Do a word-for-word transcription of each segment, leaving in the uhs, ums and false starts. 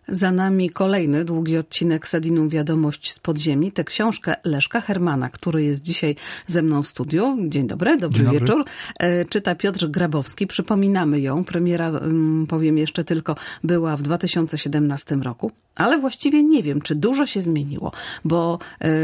Za nami kolejny długi odcinek Sedinum Wiadomość z podziemi. Tę książkę Leszka Hermana, który jest dzisiaj ze mną w studiu. Dzień dobry, dobry, Dzień dobry. wieczór. Czyta Piotr Grabowski. Przypominamy ją. Premiera, powiem jeszcze tylko, była w dwa tysiące siedemnastym roku. Ale właściwie nie wiem, czy dużo się zmieniło, bo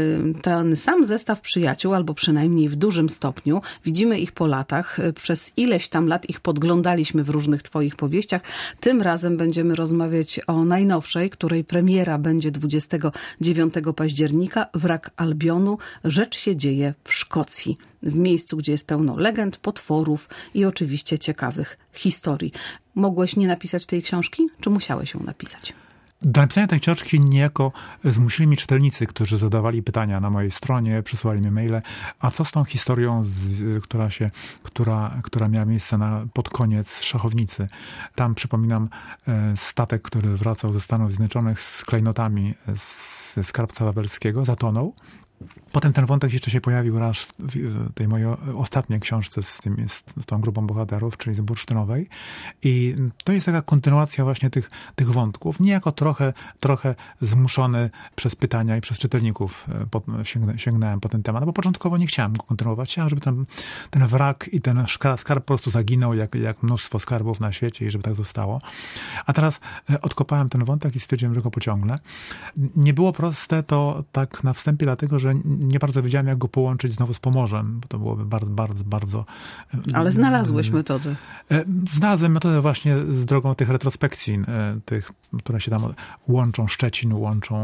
ten sam zestaw przyjaciół, albo przynajmniej w dużym stopniu, widzimy ich po latach, przez ileś tam lat ich podglądaliśmy w różnych twoich powieściach. Tym razem będziemy rozmawiać o najnowszej, której premiera będzie dwudziestego dziewiątego października, Wrak Albionu. Rzecz się dzieje w Szkocji, w miejscu, gdzie jest pełno legend, potworów i oczywiście ciekawych historii. Mogłeś nie napisać tej książki, czy musiałeś ją napisać? Do napisania tej książki niejako zmusili mi czytelnicy, którzy zadawali pytania na mojej stronie, przysłali mi maile, a co z tą historią, z, która, się, która, która miała miejsce na, pod koniec Szachownicy. Tam, przypominam, statek, który wracał ze Stanów Zjednoczonych z klejnotami ze skarbca wawelskiego, zatonął. Potem ten wątek jeszcze się pojawił raz w tej mojej ostatniej książce z, tym, z, z tą grupą bohaterów, czyli z Bursztynowej. I to jest taka kontynuacja właśnie tych, tych wątków. Niejako trochę, trochę zmuszony przez pytania i przez czytelników pod, sięgnę, sięgnąłem po ten temat. No bo początkowo nie chciałem go kontynuować. Chciałem, żeby ten, ten wrak i ten skarb po prostu zaginął, jak, jak mnóstwo skarbów na świecie i żeby tak zostało. A teraz odkopałem ten wątek i stwierdziłem, że go pociągnę. Nie było proste to tak na wstępie, dlatego, że nie bardzo wiedziałem, jak go połączyć znowu z Pomorzem, bo to byłoby bardzo, bardzo, bardzo... Ale znalazłeś metodę. Znalazłem metodę właśnie z drogą tych retrospekcji, tych, które się tam łączą, Szczecin łączą,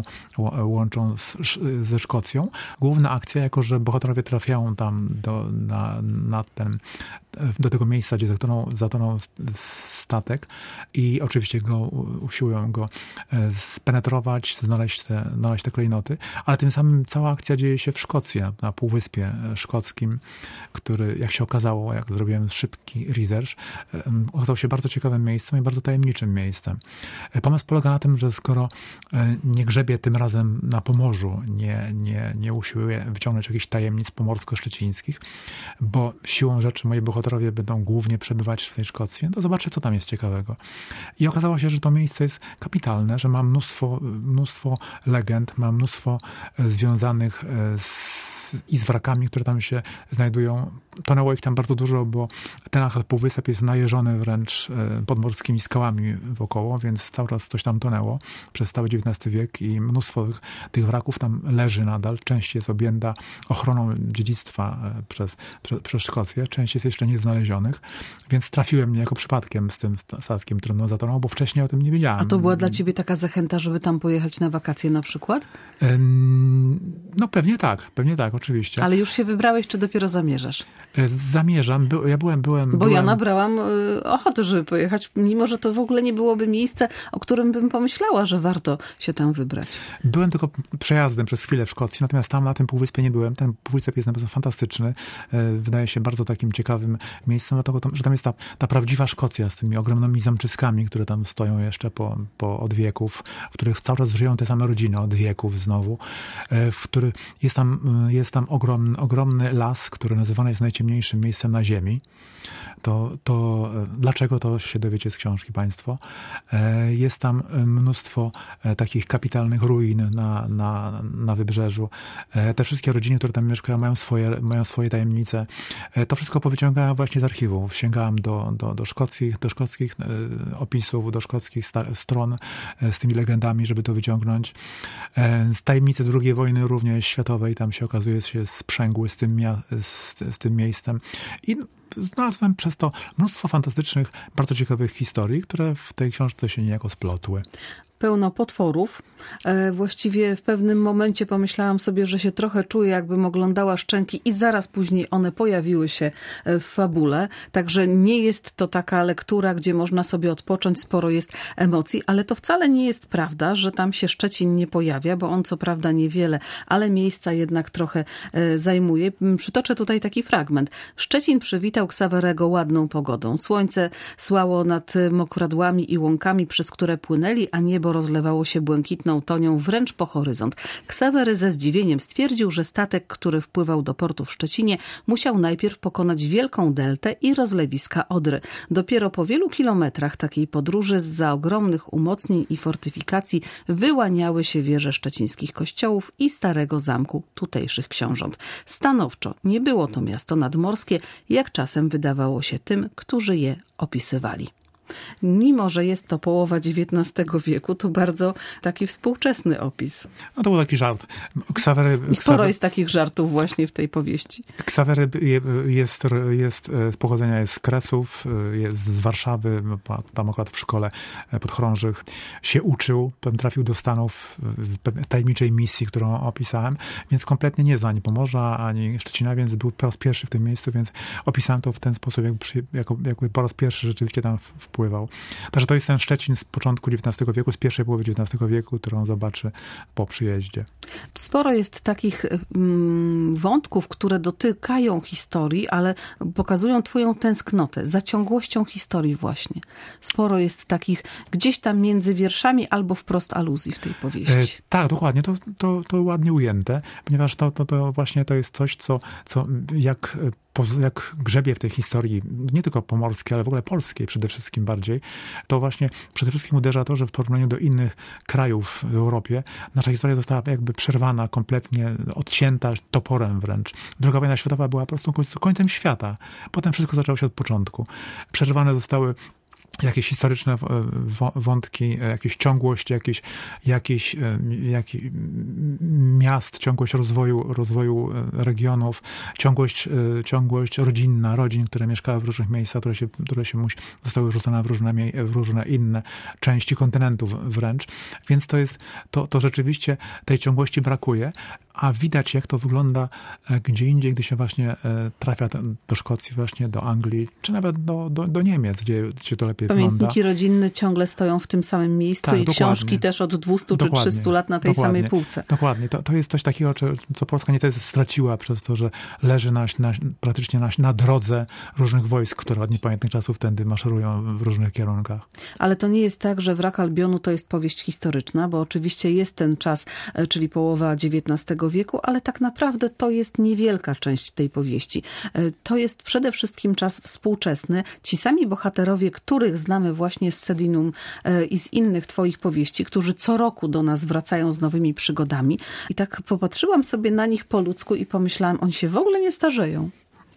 łączą z, ze Szkocją. Główna akcja, jako że bohaterowie trafiają tam do, na, na ten, do tego miejsca, gdzie zatonął, zatonął statek i oczywiście go usiłują go spenetrować, znaleźć te, znaleźć te klejnoty, ale tym samym cała akcja dzieje się w Szkocji, na Półwyspie Szkockim, który, jak się okazało, jak zrobiłem szybki research, okazał się bardzo ciekawym miejscem i bardzo tajemniczym miejscem. Pomysł polega na tym, że skoro nie grzebie tym razem na Pomorzu, nie, nie, nie usiłuje wyciągnąć jakichś tajemnic pomorsko-szczecińskich, bo siłą rzeczy moi bohaterowie będą głównie przebywać w tej Szkocji, to zobaczę, co tam jest ciekawego. I okazało się, że to miejsce jest kapitalne, że ma mnóstwo, mnóstwo legend, ma mnóstwo związanych z, i z wrakami, które tam się znajdują. Tonęło ich tam bardzo dużo, bo ten półwysep jest najeżony wręcz podmorskimi skałami wokoło, więc cały czas coś tam tonęło przez cały dziewiętnasty wiek i mnóstwo tych wraków tam leży nadal. Część jest objęta ochroną dziedzictwa przez, przez, przez Szkocję, część jest jeszcze nieznalezionych, więc trafiłem niejako przypadkiem z tym statkiem, który no zatonął, bo wcześniej o tym nie wiedziałem. A to była dla ciebie taka zachęta, żeby tam pojechać na wakacje na przykład? No pewnie tak, pewnie tak, oczywiście. Ale już się wybrałeś, czy dopiero zamierzasz? Zamierzam. By, ja byłem, byłem... Bo byłem... ja nabrałam y, ochotę, żeby pojechać, mimo że to w ogóle nie byłoby miejsce, o którym bym pomyślała, że warto się tam wybrać. Byłem tylko przejazdem przez chwilę w Szkocji, natomiast tam na tym półwyspie nie byłem. Ten półwysep jest naprawdę fantastyczny. Wydaje się bardzo takim ciekawym miejscem, dlatego, że tam jest ta, ta prawdziwa Szkocja z tymi ogromnymi zamczyskami, które tam stoją jeszcze po, po od wieków, w których cały czas żyją te same rodziny od wieków znowu, w których jest tam, jest tam ogromny, ogromny las, który nazywany jest najciemniejszym miejscem na ziemi. To, to dlaczego, to się dowiecie z książki państwo. Jest tam mnóstwo takich kapitalnych ruin na, na, na wybrzeżu. Te wszystkie rodziny, które tam mieszkają, mają swoje, mają swoje tajemnice. To wszystko powyciągałem właśnie z archiwów. Sięgałem do, do, do, szkockich, do szkockich opisów, do szkockich stron z tymi legendami, żeby to wyciągnąć. Z tajemnicy drugiej wojny również światowej, tam się okazuje, się sprzęgły z tym, z, z tym miejscem. I znalazłem przez to mnóstwo fantastycznych, bardzo ciekawych historii, które w tej książce się niejako splotły. Pełno potworów. Właściwie w pewnym momencie pomyślałam sobie, że się trochę czuję, jakbym oglądała Szczęki i zaraz później one pojawiły się w fabule. Także nie jest to taka lektura, gdzie można sobie odpocząć, sporo jest emocji, ale to wcale nie jest prawda, że tam się Szczecin nie pojawia, bo on co prawda niewiele, ale miejsca jednak trochę zajmuje. Przytoczę tutaj taki fragment. Szczecin przywitał Ksawerego ładną pogodą. Słońce słało nad mokradłami i łąkami, przez które płynęli, a niebo rozlewało się błękitną tonią wręcz po horyzont. Ksawery ze zdziwieniem stwierdził, że statek, który wpływał do portu w Szczecinie, musiał najpierw pokonać wielką deltę i rozlewiska Odry. Dopiero po wielu kilometrach takiej podróży zza ogromnych umocnień i fortyfikacji wyłaniały się wieże szczecińskich kościołów i starego zamku tutejszych książąt. Stanowczo nie było to miasto nadmorskie, jak czasem wydawało się tym, którzy je opisywali. Mimo że jest to połowa dziewiętnastego wieku, to bardzo taki współczesny opis. No to był taki żart. Ksawery, I sporo Ksawery, jest takich żartów właśnie w tej powieści. Ksawery jest, jest, z pochodzenia jest z Kresów, jest z Warszawy, tam akurat w szkole podchorążych się uczył, potem trafił do Stanów w tajemniczej misji, którą opisałem, więc kompletnie nie zna ani Pomorza, ani Szczecina, więc był po raz pierwszy w tym miejscu, więc opisałem to w ten sposób, jakby, przy, jako, jakby po raz pierwszy rzeczywiście tam wpływał. Także to jest ten Szczecin z początku dziewiętnastego wieku, z pierwszej połowy dziewiętnastego wieku, którą zobaczy po przyjeździe. Sporo jest takich mm, wątków, które dotykają historii, ale pokazują twoją tęsknotę za ciągłością historii właśnie. Sporo jest takich gdzieś tam między wierszami albo wprost aluzji w tej powieści. E, tak, dokładnie. To, to, to ładnie ujęte, ponieważ to, to, to właśnie to jest coś, co, co jak jak grzebie w tej historii, nie tylko pomorskiej, ale w ogóle polskiej przede wszystkim bardziej, to właśnie przede wszystkim uderza to, że w porównaniu do innych krajów w Europie nasza historia została jakby przerwana, kompletnie odcięta toporem wręcz. Druga wojna światowa była po prostu końcem świata. Potem wszystko zaczęło się od początku. Przerwane zostały jakieś historyczne wątki, jakieś ciągłość, jakieś, jakieś, jakieś miast, ciągłość rozwoju, rozwoju regionów, ciągłość, ciągłość rodzinna, rodzin, które mieszkały w różnych miejscach, które się, które się zostały rzucone w różne, w różne inne części kontynentów wręcz. Więc to jest, to, to rzeczywiście tej ciągłości brakuje, a widać, jak to wygląda gdzie indziej, gdy się właśnie trafia do Szkocji, właśnie do Anglii, czy nawet do, do, do Niemiec, gdzie, gdzie to lepiej Pamiętniki wygląda. rodzinne ciągle stoją w tym samym miejscu tak, i dokładnie. książki też od dwustu dokładnie. czy trzystu lat na tej dokładnie. samej półce. Dokładnie. To, to jest coś takiego, co Polska niestety straciła przez to, że leży na, na, praktycznie na, na drodze różnych wojsk, które od niepamiętnych czasów tędy maszerują w różnych kierunkach. Ale to nie jest tak, że Wrak Albionu to jest powieść historyczna, bo oczywiście jest ten czas, czyli połowa dziewiętnastego wieku, ale tak naprawdę to jest niewielka część tej powieści. To jest przede wszystkim czas współczesny. Ci sami bohaterowie, których znamy właśnie z Sedinum i z innych twoich powieści, którzy co roku do nas wracają z nowymi przygodami. I tak popatrzyłam sobie na nich po ludzku i pomyślałam, oni się w ogóle nie starzeją.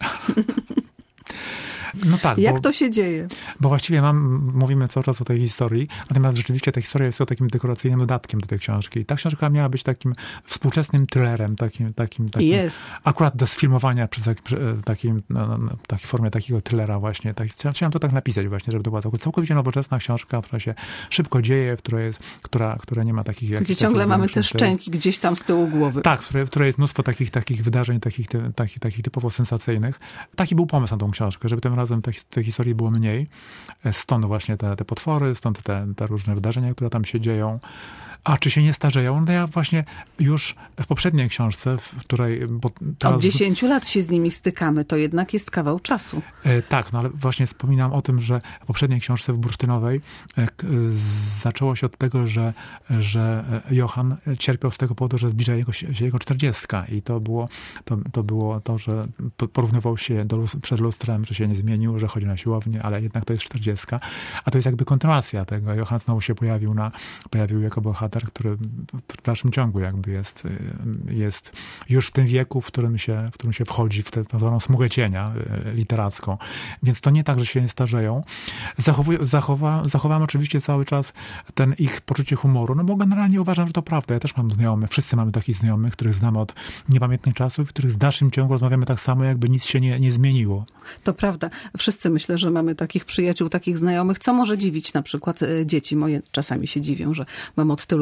No tak, Jak bo, to się dzieje? Bo właściwie mam, mówimy cały czas o tej historii, natomiast rzeczywiście ta historia jest to takim dekoracyjnym dodatkiem do tej książki. I ta książka miała być takim współczesnym thrillerem, takim, takim, takim jest. akurat do sfilmowania przez takim, no, no, takiej formie takiego thrillera właśnie. Tak, chciałem to tak napisać właśnie, żeby to była całkowicie nowoczesna książka, która się szybko dzieje, w której jest, która, która nie ma takich... Gdzie ciągle mamy te szczęki gdzieś tam z tyłu głowy. Tak, w której, w której jest mnóstwo takich, takich wydarzeń, takich, takich, takich typowo sensacyjnych. Taki był pomysł na tą książkę, żeby tym razem tej, tej historii było mniej. Stąd właśnie te, te potwory, stąd te, te różne wydarzenia, które tam się dzieją. A czy się nie starzeją? No ja właśnie już w poprzedniej książce, w której... Bo teraz... Od dziesięciu lat się z nimi stykamy, to jednak jest kawał czasu. E, tak, no ale właśnie wspominam o tym, że w poprzedniej książce w Bursztynowej e, zaczęło się od tego, że, że Johann cierpiał z tego powodu, że zbliża jego, się jego czterdziestka i to było to, to było to, że porównywał się do, przed lustrem, że się nie zmienił, że chodzi na siłownię, ale jednak to jest czterdziestka. A to jest jakby kontynuacja tego. Johann znowu się pojawił, na, pojawił jako bohater, który w dalszym ciągu jakby jest, jest już w tym wieku, w którym się, w którym się wchodzi w tę zwaną smugę cienia literacką. Więc to nie tak, że się nie starzeją. Zachowuję, zachowa, zachowałem oczywiście cały czas ten ich poczucie humoru, no bo generalnie uważam, że to prawda. Ja też mam znajomych, wszyscy mamy takich znajomych, których znamy od niepamiętnych czasów, których w dalszym ciągu rozmawiamy tak samo, jakby nic się nie, nie zmieniło. To prawda. Wszyscy myślę, że mamy takich przyjaciół, takich znajomych, co może dziwić na przykład dzieci. Moje czasami się dziwią, że mam od tylu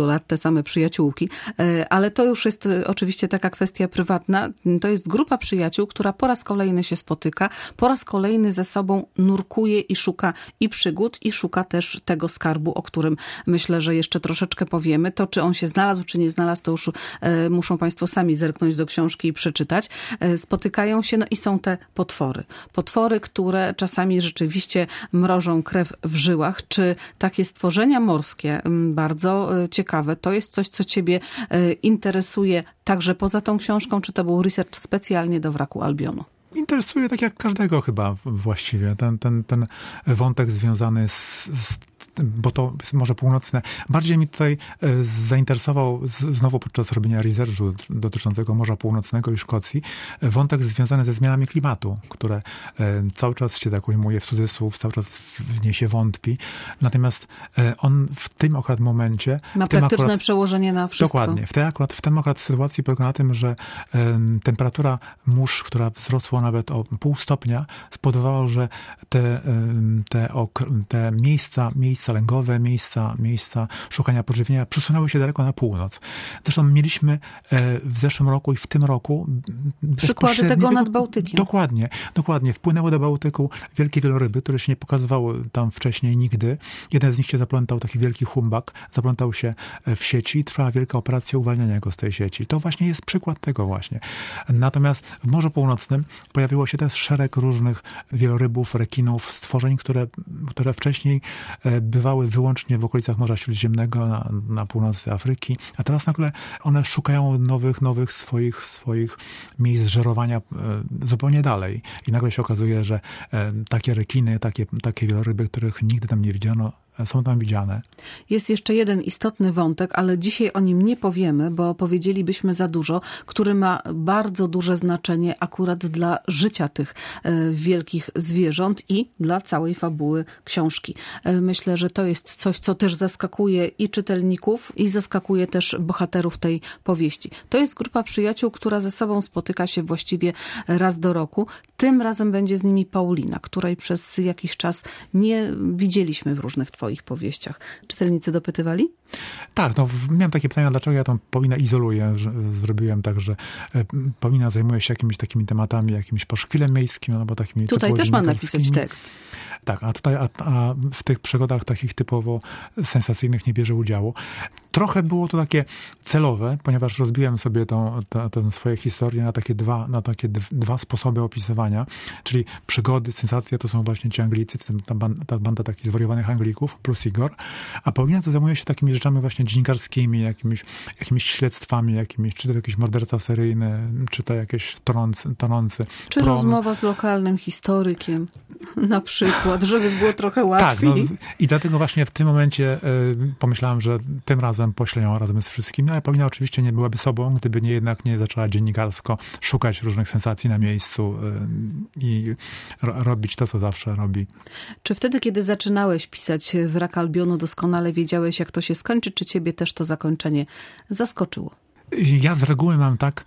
tylu lat te same przyjaciółki, ale to już jest oczywiście taka kwestia prywatna. To jest grupa przyjaciół, która po raz kolejny się spotyka, po raz kolejny ze sobą nurkuje i szuka i przygód, i szuka też tego skarbu, o którym myślę, że jeszcze troszeczkę powiemy. To, czy on się znalazł, czy nie znalazł, to już e, muszą Państwo sami zerknąć do książki i przeczytać. E, spotykają się, no i są te potwory. Potwory, które czasami rzeczywiście mrożą krew w żyłach. Czy takie stworzenia morskie, bardzo e, ciekawe, to jest coś, co Ciebie e, interesuje także poza tą książką, czy to był research specjalnie do Wraku Albionu? Interesuje tak jak każdego chyba właściwie. Ten, ten, ten wątek związany z, z bo to jest Morze Północne. Bardziej mi tutaj zainteresował znowu podczas robienia researchu dotyczącego Morza Północnego i Szkocji wątek związany ze zmianami klimatu, które cały czas się tak ujmuje w cudzysłów, cały czas w nie się wątpi. Natomiast on w tym akurat momencie... Ma praktyczne akurat, przełożenie na wszystko. Dokładnie. W tej akurat, w tym akurat sytuacji polega na tym, że temperatura mórz, która wzrosła nawet o pół stopnia, spowodowała, że te, te, te miejsca, miejsca lęgowe, miejsca, miejsca szukania pożywienia przesunęły się daleko na północ. Zresztą mieliśmy w zeszłym roku i w tym roku przykłady tego nad Bałtykiem. Dokładnie, dokładnie. Wpłynęły do Bałtyku wielkie wieloryby, które się nie pokazywały tam wcześniej nigdy. Jeden z nich się zaplątał, taki wielki humbak, zaplątał się w sieci i trwała wielka operacja uwalniania go z tej sieci. To właśnie jest przykład tego właśnie. Natomiast w Morzu Północnym pojawiło się też szereg różnych wielorybów, rekinów, stworzeń, które, które wcześniej bywały wyłącznie w okolicach Morza Śródziemnego, na, na północy Afryki, a teraz nagle one szukają nowych, nowych swoich, swoich miejsc żerowania zupełnie dalej. I nagle się okazuje, że takie rekiny, takie, takie wieloryby, których nigdy tam nie widziano, są tam widziane. Jest jeszcze jeden istotny wątek, ale dzisiaj o nim nie powiemy, bo powiedzielibyśmy za dużo, który ma bardzo duże znaczenie akurat dla życia tych wielkich zwierząt i dla całej fabuły książki. Myślę, że to jest coś, co też zaskakuje i czytelników, i zaskakuje też bohaterów tej powieści. To jest grupa przyjaciół, która ze sobą spotyka się właściwie raz do roku. Tym razem będzie z nimi Paulina, której przez jakiś czas nie widzieliśmy w różnych twoich ich powieściach. Czytelnicy dopytywali? Tak, no miałem takie pytania, dlaczego ja tą Paulinę izoluję. Że zrobiłem tak, że Paulina zajmuje się jakimiś takimi tematami, jakimś paszkwilem miejskim, albo takimi... Tutaj też ma napisać tekst. Tak, a tutaj a, a w tych przygodach takich typowo sensacyjnych nie bierze udziału. Trochę było to takie celowe, ponieważ rozbiłem sobie tą, tę, tę swoje historie na takie, dwa, na takie dwa sposoby opisywania, czyli przygody, sensacje to są właśnie ci Anglicy, ta banda, ta banda takich zwariowanych Anglików plus Igor, a Paulina to zajmuje się takimi rzeczami właśnie dziennikarskimi, jakimiś, jakimiś śledztwami, jakimiś, czy to jakiś morderca seryjny, czy to jakieś tonący, tonący Czy prom. rozmowa z lokalnym historykiem na przykład, żeby było trochę łatwiej. Tak, no, i dlatego właśnie w tym momencie y, pomyślałem, że tym razem poślę ją razem z wszystkimi, ale Paulina oczywiście nie byłaby sobą, gdyby nie jednak nie zaczęła dziennikarsko szukać różnych sensacji na miejscu y, i ro, robić to, co zawsze robi. Czy wtedy, kiedy zaczynałeś pisać Wrak Albionu, doskonale wiedziałeś, jak to się skończy, czy ciebie też to zakończenie zaskoczyło? Ja z reguły mam tak,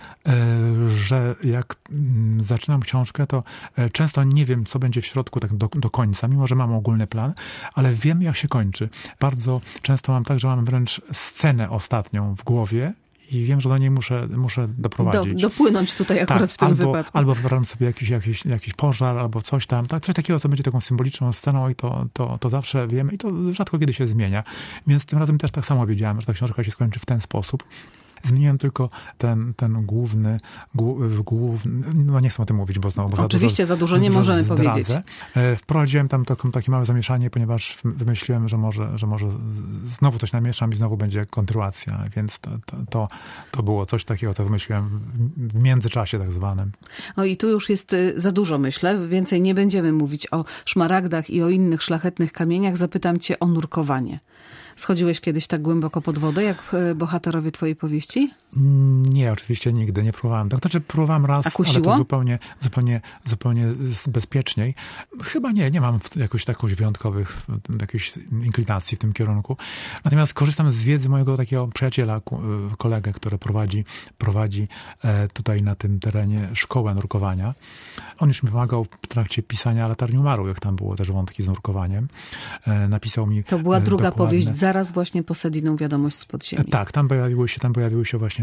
że jak zaczynam książkę, to często nie wiem, co będzie w środku tak do, do końca, mimo że mam ogólny plan, ale wiem, jak się kończy. Bardzo często mam tak, że mam wręcz scenę ostatnią w głowie i wiem, że do niej muszę, muszę doprowadzić. Do, dopłynąć tutaj akurat tak, w tym albo, wypadku. Albo wyobrażam sobie jakiś, jakiś, jakiś pożar, albo coś tam. Tak, coś takiego, co będzie taką symboliczną sceną i to, to, to zawsze wiem i to rzadko kiedy się zmienia. Więc tym razem też tak samo wiedziałem, że ta książka się skończy w ten sposób. Zmieniłem tylko ten, ten główny, główny, no nie chcę o tym mówić, bo znowu... Bo Oczywiście, za dużo, za dużo nie możemy zdradzę. powiedzieć. Wprowadziłem tam to, takie małe zamieszanie, ponieważ wymyśliłem, że może, że może znowu coś namieszam i znowu będzie kontynuacja, więc to, to, to, to było coś takiego, co wymyśliłem w międzyczasie tak zwanym. No i tu już jest za dużo, myślę. Więcej nie będziemy mówić o szmaragdach i o innych szlachetnych kamieniach. Zapytam cię o nurkowanie. Schodziłeś kiedyś tak głęboko pod wodę, jak bohaterowie twojej powieści? Nie, oczywiście nigdy, nie próbowałem. Tak, znaczy próbowałem raz, ale to zupełnie, zupełnie, zupełnie bezpieczniej. Chyba nie, nie mam jakoś takoś wyjątkowych jakiejś inklinacji w tym kierunku. Natomiast korzystam z wiedzy mojego takiego przyjaciela, kolegę, który prowadzi, prowadzi tutaj na tym terenie szkołę nurkowania. On już mi pomagał w trakcie pisania Latarni Umarłych, tam było też wątki z nurkowaniem. Napisał mi To była druga dokładne... powieść, zaraz właśnie po Sediną wiadomość z podziemi. Tak, tam pojawiły się, tam pojawiły się właśnie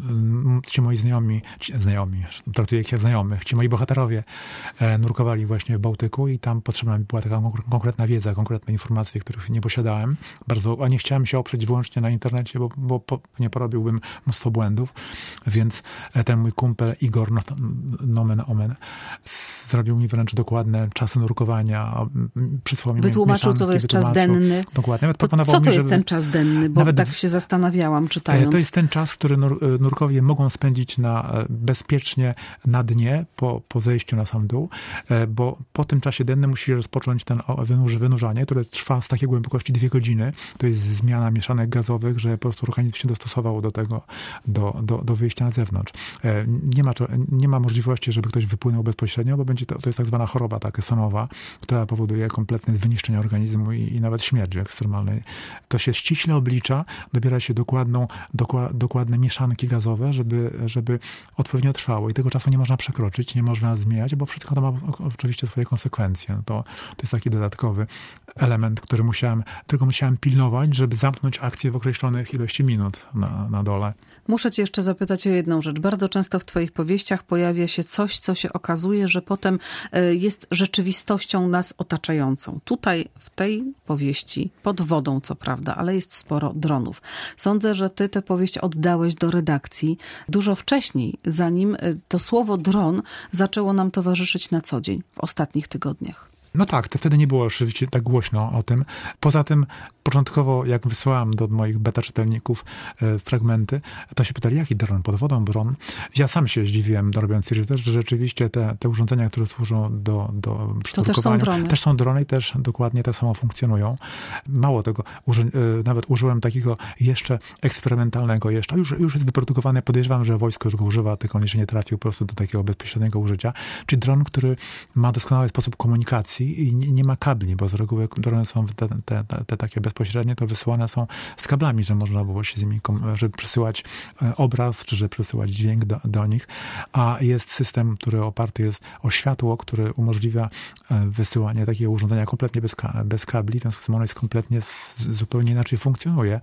ci moi znajomi, ci, znajomi, traktuję ich jak znajomych, ci moi bohaterowie nurkowali właśnie w Bałtyku i tam potrzebna mi była taka konkretna wiedza, konkretne informacje, których nie posiadałem. Bardzo, a nie chciałem się oprzeć wyłącznie na internecie, bo, bo po, nie porobiłbym mnóstwo błędów, więc ten mój kumpel Igor, no, nomen omen, zrobił mi wręcz dokładne czasy nurkowania, przysłał mi wytłumaczył, co to jest czas denny. Dokładnie. To, co to mi, jest żeby... ten czas denny? Bo nawet tak się zastanawiałam, czytając. To jest ten czas, który nur, nurkowie mogą spędzić na, bezpiecznie na dnie, po, po zejściu na sam dół, bo po tym czasie dennym musi rozpocząć ten wynurzanie, które trwa z takiej głębokości dwie godziny. To jest zmiana mieszanek gazowych, że po prostu organizm się dostosował do tego, do, do, do wyjścia na zewnątrz. Nie ma, nie ma możliwości, żeby ktoś wypłynął bezpośrednio, bo będzie to, to jest tak zwana choroba taka sonowa, która powoduje kompletne wyniszczenie organizmu i, i nawet śmierć ekstremalnej. To się ściśle oblicza, dobiera się dokładną, dokła, dokładne mieszanki gazowe, żeby, żeby odpowiednio trwało. I tego czasu nie można przekroczyć, nie można zmieniać, bo wszystko to ma oczywiście swoje konsekwencje. To, to jest taki dodatkowy element, który musiałem, którego musiałem pilnować, żeby zamknąć akcję w określonych ilości minut na, na dole. Muszę cię jeszcze zapytać o jedną rzecz. Bardzo często w twoich powieściach pojawia się coś, co się okazuje, że potem jest rzeczywistością nas otaczającą. Tutaj w tej powieści, pod wodą co prawda, ale jest sporo dronów. Sądzę, że ty tę powieść oddałeś do redakcji dużo wcześniej, zanim to słowo dron zaczęło nam towarzyszyć na co dzień w ostatnich tygodniach. No tak, to wtedy nie było oczywiście tak głośno o tym. Poza tym początkowo, jak wysłałem do moich beta czytelników e, fragmenty, to się pytali, jaki dron, pod wodą dron. Ja sam się zdziwiłem, robiąc research, że rzeczywiście te, te urządzenia, które służą do, do przeprodukowania, też są drony. Też są drony i też dokładnie tak samo funkcjonują. Mało tego, uży, e, nawet użyłem takiego jeszcze eksperymentalnego jeszcze, już, już jest wyprodukowany, podejrzewam, że wojsko już go używa, tylko on jeszcze nie trafił po prostu do takiego bezpośredniego użycia. Czyli dron, który ma doskonały sposób komunikacji i nie, nie ma kabli, bo z reguły drony są te, te, te, te takie bezpośrednie, to wysyłane są z kablami, że można było się z nimi, żeby przesyłać obraz, czy że przesyłać dźwięk do, do nich, a jest system, który oparty jest o światło, który umożliwia wysyłanie takiego urządzenia kompletnie bez, bez kabli, w związku z tym ono jest kompletnie zupełnie inaczej funkcjonuje.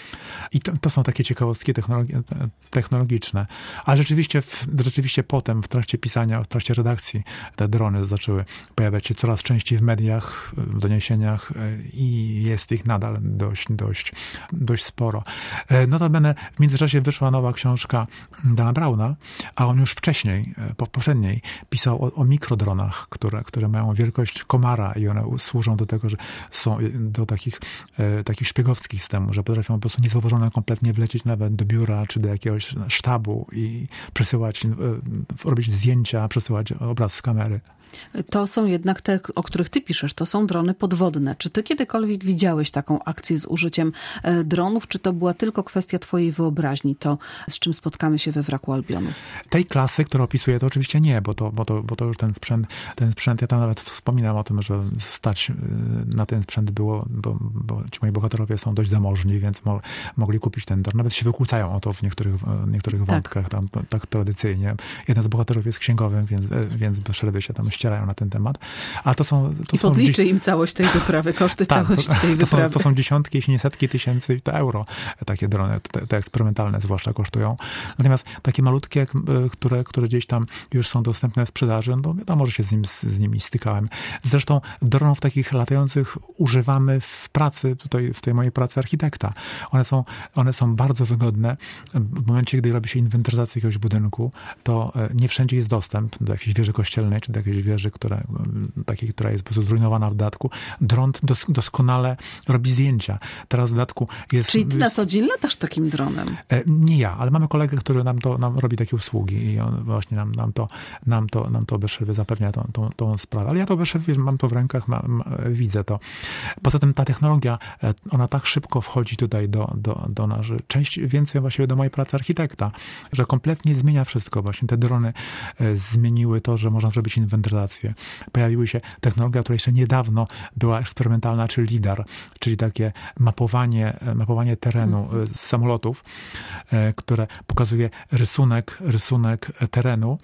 I to, to są takie ciekawostki technologi technologiczne. A rzeczywiście, w, rzeczywiście potem, w trakcie pisania, w trakcie redakcji, te drony zaczęły pojawiać się coraz częściej w mediach, w doniesieniach i jest ich nadal dość, dość, dość sporo. Notabene w międzyczasie wyszła nowa książka Dana Browna, a on już wcześniej, po poprzedniej, pisał o, o mikrodronach, które, które mają wielkość komara i one służą do tego, że są do takich, takich szpiegowskich systemów, że potrafią po prostu niezauważone kompletnie wlecieć nawet do biura, czy do jakiegoś sztabu i przesyłać, robić zdjęcia, przesyłać obraz z kamery. To są jednak te, o których ty piszesz, to są drony podwodne. Czy ty kiedykolwiek widziałeś taką akcję z użyciem dronów, czy to była tylko kwestia twojej wyobraźni, to z czym spotkamy się we wraku Albionu? Tej klasy, którą opisuję, to oczywiście nie, bo to, bo to, bo to już ten sprzęt, ten sprzęt, ja tam nawet wspominam o tym, że stać na ten sprzęt było, bo, bo ci moi bohaterowie są dość zamożni, więc mo, mogli kupić ten dron. Nawet się wykłócają o to w niektórych, w niektórych wątkach, tam tak tradycyjnie. Jeden z bohaterów jest księgowym, więc, więc bez przerwy się tam ścierają na ten temat. A to są, to I są podliczy im całość tej wyprawy, koszty tak, całości to, tej to wyprawy. Są, to są dziesiątki, jeśli nie setki tysięcy euro. Takie drony, te, te eksperymentalne zwłaszcza kosztują. Natomiast takie malutkie, które, które gdzieś tam już są dostępne w sprzedaży, no wiadomo, że się z, nim, z nimi stykałem. Zresztą dronów takich latających używamy w pracy, tutaj w tej mojej pracy architekta. One są, one są bardzo wygodne. W momencie, gdy robi się inwentaryzację jakiegoś budynku, to nie wszędzie jest dostęp do jakiejś wieży kościelnej, czy do jakiejś wieży, która, takiej, która jest po prostu zrujnowana w dodatku. Dron dos, doskonale robi zdjęcia. Teraz w dodatku jest... Czyli ty jest, na co dzień latasz takim dronem? Nie ja, ale mamy kolegę, który nam to nam robi takie usługi i on właśnie nam, nam to nam to, nam to bez przerwy zapewnia tą, tą, tą sprawę. Ale ja to bez przerwy mam to w rękach, ma, ma, widzę to. Poza tym ta technologia, ona tak szybko wchodzi tutaj do, do, do nas, że część więcej właściwie do mojej pracy architekta, że kompletnie zmienia wszystko. Właśnie te drony zmieniły to, że można zrobić inwentaryzację. Pojawiły się technologia, która jeszcze niedawno była eksperymentalna, czyli lidar, czyli takie mapowanie, mapowanie terenu z samolotów, które pokazuje rysunek, rysunek terenu,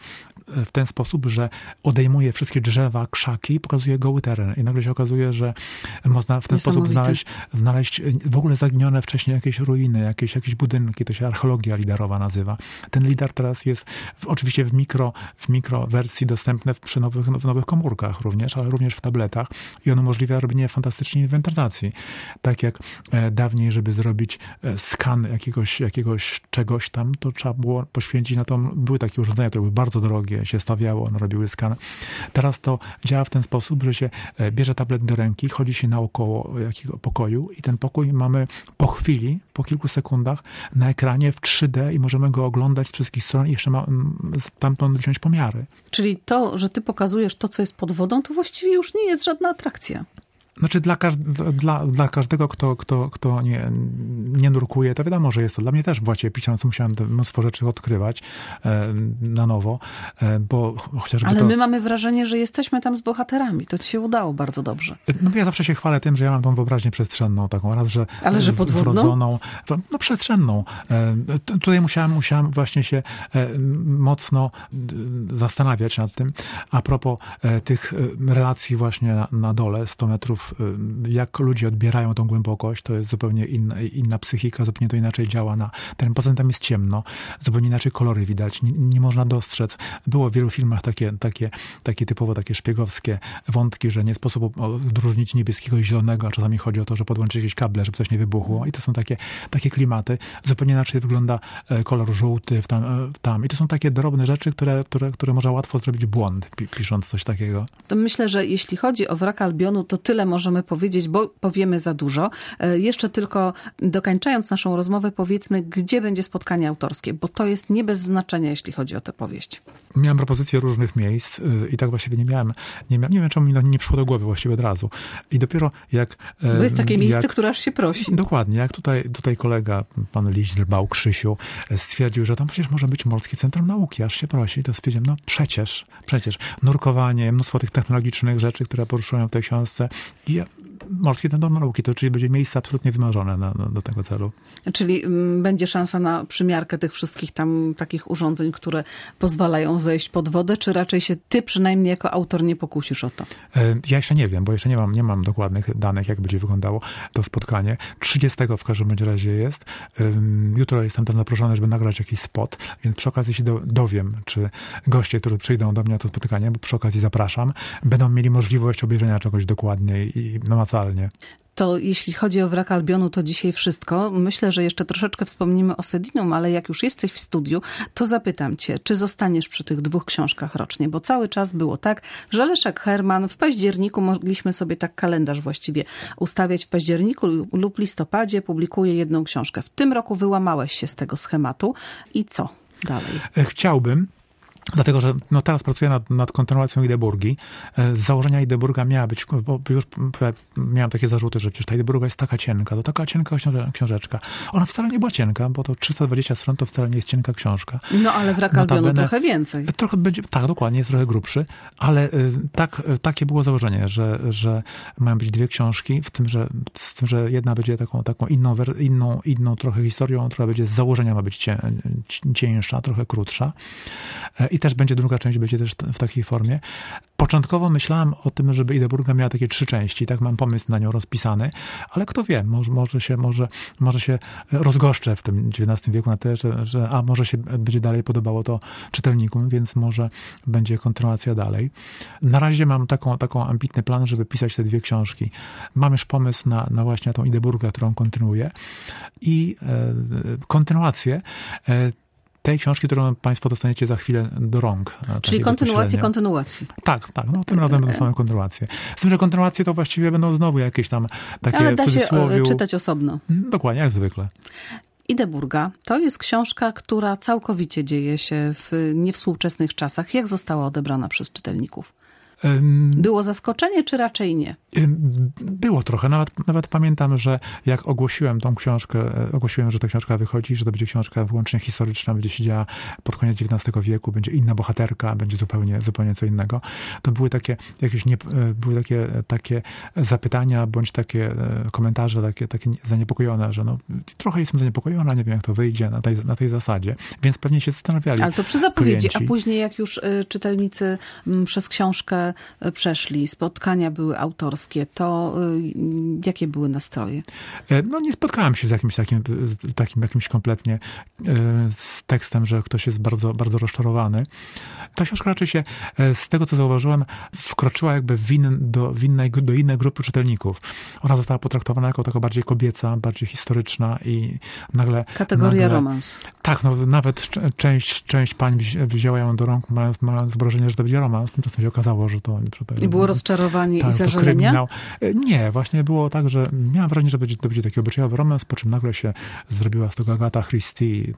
w ten sposób, że odejmuje wszystkie drzewa, krzaki i pokazuje goły teren. I nagle się okazuje, że można w ten sposób znaleźć, znaleźć w ogóle zaginione wcześniej jakieś ruiny, jakieś, jakieś budynki. To się archeologia lidarowa nazywa. Ten lidar teraz jest w, oczywiście w mikro, w mikro wersji dostępne w, przy nowych, w nowych komórkach również, ale również w tabletach. I on umożliwia robienie fantastycznej inwentaryzacji. Tak jak e, dawniej, żeby zrobić e, skan jakiegoś, jakiegoś czegoś tam, to trzeba było poświęcić na to. Były takie urządzenia, które były bardzo drogie, się stawiało, one robiły skan. Teraz to działa w ten sposób, że się e, bierze tablet do ręki, chodzi się naokoło jakiego pokoju i ten pokój mamy po chwili, po kilku sekundach na ekranie w trzy D i możemy go oglądać z wszystkich stron i jeszcze ma, stamtąd wziąć pomiary. Czyli to, że ty pokazujesz to, co jest pod wodą, to właściwie już nie jest żadna atrakcja. Znaczy dla, dla, dla każdego, kto, kto, kto nie, nie nurkuje, to wiadomo, że jest to. Dla mnie też właściwie pisząc musiałem mnóstwo rzeczy odkrywać e, na nowo, e, bo chociażby Ale to... my mamy wrażenie, że jesteśmy tam z bohaterami. To ci się udało bardzo dobrze. No ja zawsze się chwalę tym, że ja mam tą wyobraźnię przestrzenną taką raz, że... Ale że podwodną? Wrodzoną, no przestrzenną. E, tutaj musiałem, musiałem właśnie się e, mocno zastanawiać nad tym. A propos e, tych relacji właśnie na, na dole, sto metrów, jak ludzie odbierają tą głębokość, to jest zupełnie inna, inna psychika, zupełnie to inaczej działa na ten. Poza tym tam jest ciemno, zupełnie inaczej kolory widać, nie, nie można dostrzec. Było w wielu filmach takie, takie, takie typowo takie szpiegowskie wątki, że nie sposób odróżnić niebieskiego i zielonego, a czasami chodzi o to, że podłączyć jakieś kable, żeby coś nie wybuchło. I to są takie, takie klimaty. Zupełnie inaczej wygląda kolor żółty w tam, w tam. I to są takie drobne rzeczy, które, które, które można łatwo zrobić błąd, pisząc coś takiego. To myślę, że jeśli chodzi o Wrak Albionu, to tyle możemy powiedzieć, bo powiemy za dużo. Jeszcze tylko dokończając naszą rozmowę, powiedzmy, gdzie będzie spotkanie autorskie, bo to jest nie bez znaczenia, jeśli chodzi o tę powieść. Miałem propozycje różnych miejsc i tak właściwie nie miałem, nie, miałem, nie wiem, czemu mi nie przyszło do głowy właściwie od razu. I dopiero jak... Bo jest takie miejsce, jak, które aż się prosi. Dokładnie. Jak tutaj, tutaj kolega, pan Liźdrbał, Krzysiu, stwierdził, że tam przecież może być Morskie Centrum Nauki, aż się prosi, to stwierdziłem, no przecież, przecież. Nurkowanie, mnóstwo tych technologicznych rzeczy, które poruszają w tej książce. I ja, Morskie Centrum Nauki, to czyli będzie miejsce absolutnie wymarzone na, na, do tego celu. Czyli m, będzie szansa na przymiarkę tych wszystkich tam takich urządzeń, które pozwalają zejść pod wodę, czy raczej się ty przynajmniej jako autor nie pokusisz o to? Ja jeszcze nie wiem, bo jeszcze nie mam, nie mam dokładnych danych, jak będzie wyglądało to spotkanie. trzydziestego w każdym razie jest. Jutro jestem tam zaproszony, żeby nagrać jakiś spot, więc przy okazji się do, dowiem, czy goście, którzy przyjdą do mnie na to spotkanie, bo przy okazji zapraszam, będą mieli możliwość obejrzenia czegoś dokładniej i namacalnie. To jeśli chodzi o Wrak Albionu, to dzisiaj wszystko. Myślę, że jeszcze troszeczkę wspomnimy o Sedinum, ale jak już jesteś w studiu, to zapytam cię, czy zostaniesz przy tych dwóch książkach rocznie? Bo cały czas było tak, że Leszek Herman w październiku, mogliśmy sobie tak kalendarz właściwie ustawiać, w październiku lub listopadzie publikuje jedną książkę. W tym roku wyłamałeś się z tego schematu i co dalej? Chciałbym. Dlatego, że no teraz pracuję nad, nad kontynuacją Idyburgi. Z założenia Idyburga miała być, bo już miałem takie zarzuty, że przecież ta Idyburga jest taka cienka, to taka cienka książeczka. Ona wcale nie była cienka, bo to trzysta dwadzieścia stron to wcale nie jest cienka książka. No ale Wrak Albionu trochę więcej. Trochę będzie, tak, dokładnie, jest trochę grubszy, ale tak, takie było założenie, że, że mają być dwie książki, w tym, że, z tym, że jedna będzie taką, taką inną, inną, inną trochę historią, która będzie z założenia ma być cię, cieńsza, trochę krótsza. I też będzie druga część, będzie też w takiej formie. Początkowo myślałem o tym, żeby Idyburga miała takie trzy części, tak mam pomysł na nią rozpisany, ale kto wie, może, może, się, może, może się rozgoszczę w tym dziewiętnastym wieku na tyle, że, że a może się będzie dalej podobało to czytelnikom, więc może będzie kontynuacja dalej. Na razie mam taką, taką ambitny plan, żeby pisać te dwie książki. Mam już pomysł na, na właśnie tą Idyburgę, którą kontynuuję i e, kontynuację e, tej książki, którą państwo dostaniecie za chwilę do rąk. Czyli kontynuację kontynuacji. Tak, tak. No tym razem będą same kontynuacje. Z tym, że kontynuacje to właściwie będą znowu jakieś tam takie Ale da w cudzysłowie... się czytać osobno. Dokładnie, jak zwykle. Idyburga to jest książka, która całkowicie dzieje się w niewspółczesnych czasach. Jak została odebrana przez czytelników? Było zaskoczenie, czy raczej nie? Było trochę. Nawet, nawet pamiętam, że jak ogłosiłem tą książkę, ogłosiłem, że ta książka wychodzi, że to będzie książka wyłącznie historyczna, będzie się działa pod koniec dziewiętnastego wieku, będzie inna bohaterka, będzie zupełnie, zupełnie co innego. To były takie jakieś nie, były takie, takie zapytania, bądź takie komentarze, takie, takie zaniepokojone, że no, trochę jestem zaniepokojona, nie wiem jak to wyjdzie na tej, na tej zasadzie. Więc pewnie się zastanawiali. Ale to przy zapowiedzi, klienci. A później jak już czytelnicy przez książkę przeszli, spotkania były autorskie, to jakie były nastroje? No nie spotkałem się z jakimś takim, takim jakimś kompletnie z tekstem, że ktoś jest bardzo, bardzo rozczarowany. Ta książka raczej się, z tego co zauważyłem, wkroczyła jakby w in, do, w innej, do innej grupy czytelników. Ona została potraktowana jako taka bardziej kobieca, bardziej historyczna i nagle... Kategoria nagle, romans. Tak, no nawet część, część pań wzięła ją do rąk, mając, mając wyobrażenie, że to będzie romans. Tymczasem się okazało, że to... Że to I było rozczarowanie tak, i zażalenia? Nie, właśnie było tak, że miałem wrażenie, że będzie, to będzie taki obyczajowy romans, po czym nagle się zrobiła z tego Agatha Christie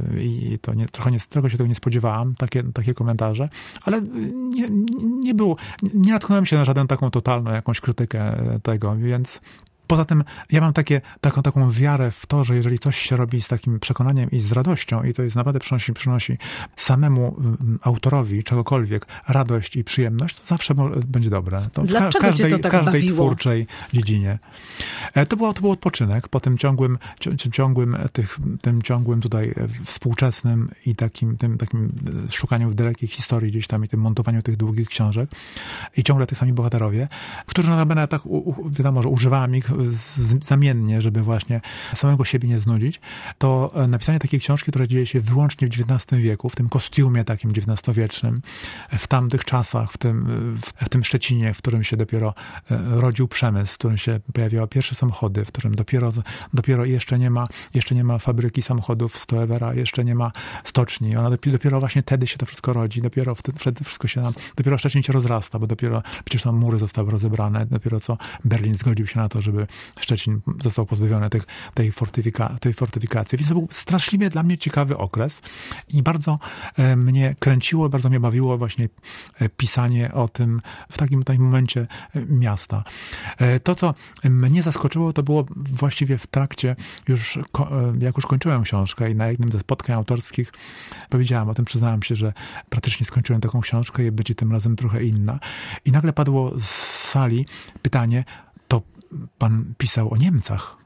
i to nie, trochę, nie, trochę się tego nie spodziewałam, takie, takie komentarze, ale nie, nie było, nie natknąłem się na żaden taką totalną jakąś krytykę tego, więc... Poza tym ja mam takie, taką, taką wiarę w to, że jeżeli coś się robi z takim przekonaniem i z radością i to jest naprawdę przynosi, przynosi samemu autorowi czegokolwiek radość i przyjemność, to zawsze będzie dobre. To Dlaczego w każdej, cię to tak w każdej bawiło? twórczej dziedzinie. To, było, to był odpoczynek po tym ciągłym, ciągłym, tych, tym ciągłym tutaj współczesnym i takim, tym, takim szukaniu w dalekich historii gdzieś tam i tym montowaniu tych długich książek i ciągle tych sami bohaterowie, którzy notabene tak, wiadomo, że używałem ich zamiennie, żeby właśnie samego siebie nie znudzić, to napisanie takiej książki, która dzieje się wyłącznie w dziewiętnastym wieku, w tym kostiumie takim dziewiętnastowiecznym, w tamtych czasach, w tym, w tym Szczecinie, w którym się dopiero rodził przemysł, w którym się pojawiały pierwsze samochody, w którym dopiero, dopiero jeszcze nie ma, jeszcze nie ma fabryki samochodów Stoevera, jeszcze nie ma stoczni. Ona dopiero właśnie wtedy się to wszystko rodzi, dopiero wtedy wszystko się nam, dopiero Szczecin się rozrasta, bo dopiero przecież tam mury zostały rozebrane, dopiero co Berlin zgodził się na to, żeby Szczecin został pozbawiony tych, tej, fortyfika, tej fortyfikacji. Więc to był straszliwie dla mnie ciekawy okres i bardzo e, mnie kręciło, bardzo mnie bawiło właśnie e, pisanie o tym w takim, takim momencie e, miasta. E, to, co mnie zaskoczyło, to było właściwie w trakcie już, ko, e, jak już kończyłem książkę i na jednym ze spotkań autorskich powiedziałem o tym, przyznałem się, że praktycznie skończyłem taką książkę i będzie tym razem trochę inna. I nagle padło z sali pytanie, to pan pisał o Niemcach.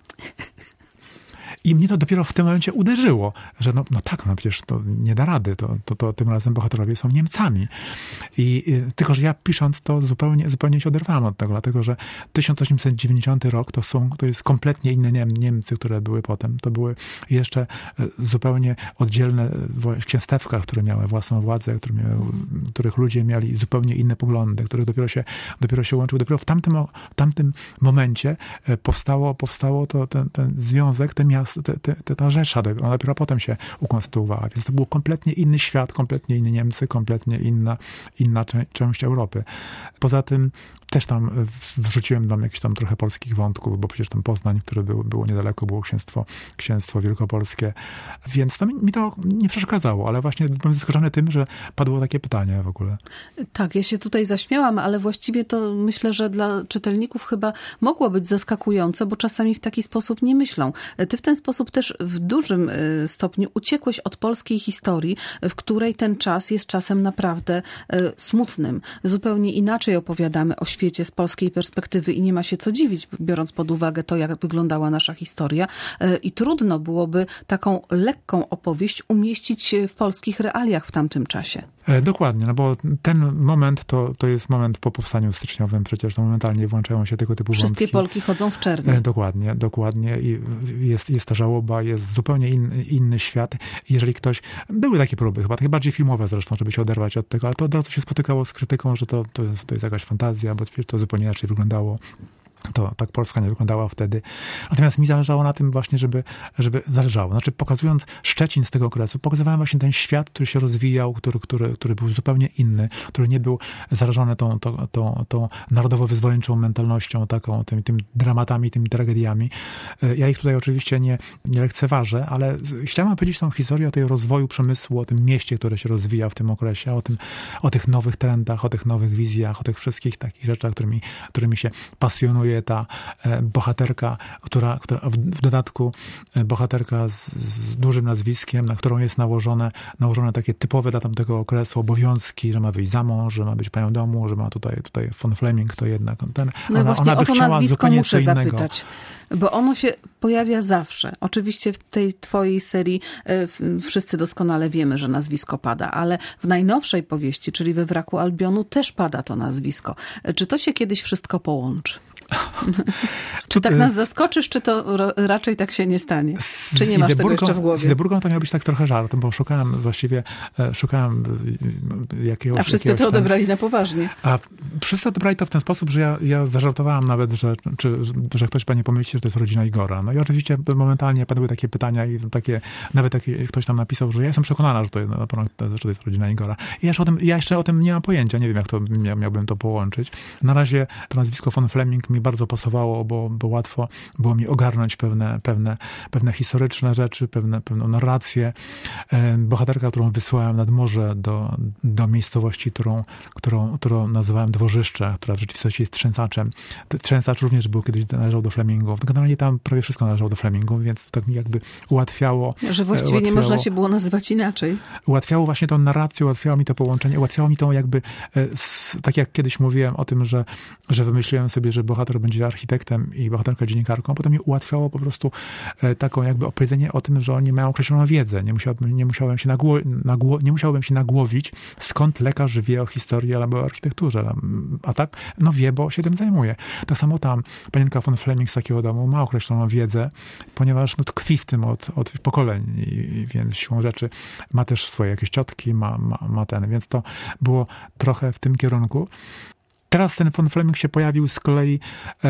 I mnie to dopiero w tym momencie uderzyło, że no, no tak, no przecież to nie da rady, to, to, to tym razem bohaterowie są Niemcami. I, i tylko, że ja pisząc to zupełnie, zupełnie się oderwałem od tego, dlatego, że tysiąc osiemset dziewięćdziesiąty rok to są, to jest kompletnie inne Niem, Niemcy, które były potem. To były jeszcze zupełnie oddzielne księstewka, które miały własną władzę, które miały, których ludzie mieli zupełnie inne poglądy, których dopiero się, dopiero się łączyły. Dopiero w tamtym, w tamtym momencie powstało, powstało to, ten, ten związek, te miasta, Te, te, ta Rzesza, ona dopiero potem się ukonstytuowała. Więc to był kompletnie inny świat, kompletnie inni Niemcy, kompletnie inna, inna czę- część Europy. Poza tym też tam wrzuciłem tam jakieś tam trochę polskich wątków, bo przecież tam Poznań, które było, było niedaleko, było księstwo, księstwo wielkopolskie. Więc to mi, mi to nie przeszkadzało, ale właśnie byłem zaskoczony tym, że padło takie pytanie w ogóle. Tak, ja się tutaj zaśmiałam, ale właściwie to myślę, że dla czytelników chyba mogło być zaskakujące, bo czasami w taki sposób nie myślą. Ty w ten sposób też w dużym stopniu uciekłeś od polskiej historii, w której ten czas jest czasem naprawdę smutnym. Zupełnie inaczej opowiadamy o świecie z polskiej perspektywy i nie ma się co dziwić, biorąc pod uwagę to, jak wyglądała nasza historia. I trudno byłoby taką lekką opowieść umieścić w polskich realiach w tamtym czasie. Dokładnie, no bo ten moment to, to jest moment po powstaniu styczniowym, przecież to momentalnie włączają się tego typu Wszystkie wątki. Polki chodzą w czerni. Dokładnie, dokładnie. I jest, jest ta żałoba, jest zupełnie inny, inny świat. Jeżeli ktoś... Były takie próby, chyba takie bardziej filmowe zresztą, żeby się oderwać od tego, ale to od razu się spotykało z krytyką, że to, to, jest, to jest jakaś fantazja, bo to zupełnie inaczej wyglądało. To tak Polska nie wyglądała wtedy. Natomiast mi zależało na tym właśnie, żeby, żeby zależało. Znaczy pokazując Szczecin z tego okresu, pokazywałem właśnie ten świat, który się rozwijał, który, który, który był zupełnie inny, który nie był zarażony tą, tą, tą, tą narodowo-wyzwoleńczą mentalnością, taką, tymi, tymi dramatami, tymi tragediami. Ja ich tutaj oczywiście nie, nie lekceważę, ale chciałem opowiedzieć tą historię o tej rozwoju przemysłu, o tym mieście, które się rozwija w tym okresie, o tym, o tych nowych trendach, o tych nowych wizjach, o tych wszystkich takich rzeczach, którymi, którymi się pasjonuje ta bohaterka, która, która w dodatku bohaterka z, z dużym nazwiskiem, na którą jest nałożone, nałożone takie typowe dla tamtego okresu obowiązki, że ma wyjść za mąż, że ma być panią domu, że ma tutaj, tutaj von Fleming, to jednak ten, no ona, ona by o to chciała nazwisko zupełnie muszę co innego. zapytać. Bo ono się pojawia zawsze. Oczywiście w tej twojej serii y, wszyscy doskonale wiemy, że nazwisko pada, ale w najnowszej powieści, czyli We wraku Albionu, też pada to nazwisko. Czy to się kiedyś wszystko połączy? Czy tak nas zaskoczysz, czy to raczej tak się nie stanie? Czy nie masz tego jeszcze w głowie? Z Idenburgą to miał być tak trochę żart, bo szukałem właściwie, szukałem jakiegoś... A wszyscy jakiegoś to odebrali tam, na poważnie. A wszyscy odebrali to w ten sposób, że ja, ja zażartowałam nawet, że, czy, że ktoś pani pomyśli, że to jest rodzina Igora. No i oczywiście momentalnie padły takie pytania i takie, nawet takie, ktoś tam napisał, że ja jestem przekonana, że to, jest, że to jest rodzina Igora. I ja jeszcze, o tym, ja jeszcze o tym nie mam pojęcia, nie wiem, jak to miałbym to połączyć. Na razie to nazwisko von Fleming mi bardzo pasowało, bo, bo łatwo było mi ogarnąć pewne, pewne, pewne historyczne rzeczy, pewne, pewną narrację. Bohaterka, którą wysłałem nad morze do, do miejscowości, którą, którą, którą nazywałem Dworzyszcze, która w rzeczywistości jest Trzęsaczem. Trzęsacz również był kiedyś należał do Flemingów. Generalnie tam prawie wszystko należało do Flemingów, więc tak mi jakby ułatwiało. Że właściwie ułatwiało, nie można się było nazywać inaczej. Ułatwiało właśnie tą narrację, ułatwiało mi to połączenie, ułatwiało mi to jakby, tak jak kiedyś mówiłem o tym, że, że wymyśliłem sobie, że bohater będzie architektem i bohaterka dziennikarką, potem mi ułatwiało po prostu taką jakby opowiedzenie o tym, że oni mają określoną wiedzę. Nie musiałbym, nie musiałem się, nagło, nagło, nie musiałbym się nagłowić, skąd lekarz wie o historii albo o architekturze. A tak, no wie, bo się tym zajmuje. Tak samo tam panienka von Fleming z takiego domu ma określoną wiedzę, ponieważ no, tkwi w tym od, od pokoleń, i, więc siłą rzeczy ma też swoje jakieś ciotki, ma, ma, ma ten, więc to było trochę w tym kierunku. Teraz ten von Fleming się pojawił z kolei,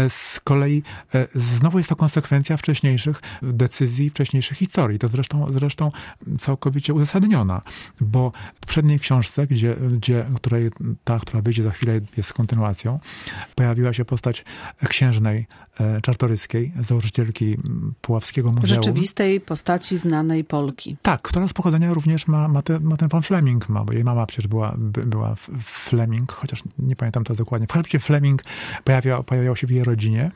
z kolei znowu jest to konsekwencja wcześniejszych decyzji, wcześniejszych historii. To zresztą, zresztą całkowicie uzasadniona, bo w poprzedniej książce, gdzie, gdzie, której, ta, która wyjdzie za chwilę, jest kontynuacją, pojawiła się postać księżnej czartoryskiej, założycielki Puławskiego Muzeum. Rzeczywistej postaci znanej Polki. Tak, która z pochodzenia również ma, ma, te, ma ten von Fleming, ma, bo jej mama przecież była, była Fleming, chociaż nie pamiętam to dokładnie. W każdym razie Fleming pojawiał, pojawiał się w jej rodzinie